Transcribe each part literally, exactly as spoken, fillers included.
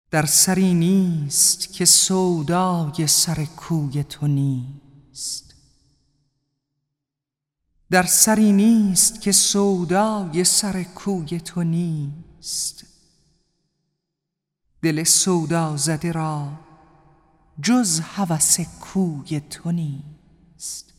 در سری نیست که سودای سر کوی تو نیست. در سری نیست که سودای سر کوی تو نیست. دل سودا زده را جز هوس کوی تو نیست.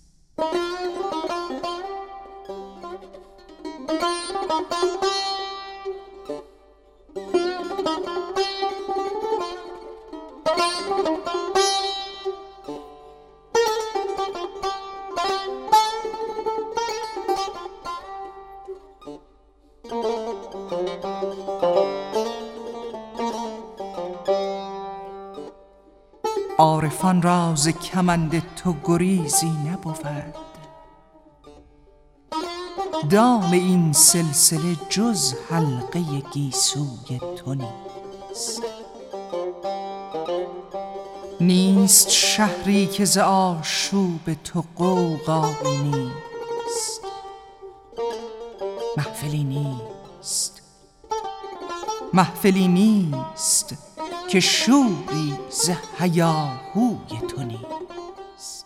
عارفان را ز کمند تو گریزی نبود. دام این سلسله جز حلقه گیسوی تو نیست. نیست شهری که ز آشوب تو غوغایی نیست. محفلی نیست محفلی نیست که شوری ز هیاهوی تو نیست.